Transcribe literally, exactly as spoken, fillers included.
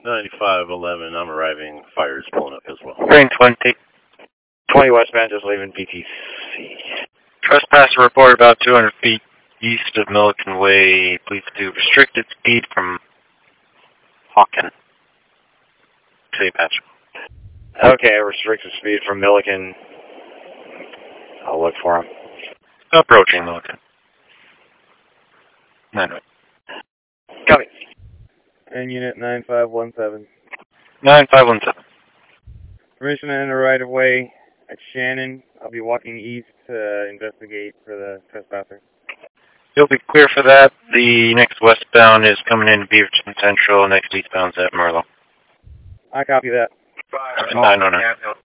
ninety-five eleven, I'm arriving. Fire is pulling up as well. Green twenty. twenty westbound, just leaving P T C. Trespasser report about two hundred feet east of Milliken Way. Please do restricted speed from Hawken. City patch. Okay, restricted speed from Milliken. I'll look for him. Approaching Milliken. nine oh. Copy. And unit nine five one seven. nine five one seven. Permission to enter right of way at Shannon. I'll be walking east to investigate for the trespasser. You'll be clear for that. The next westbound is coming into Beaverton Central. Next eastbound's at Merlo. I copy that. nine oh nine.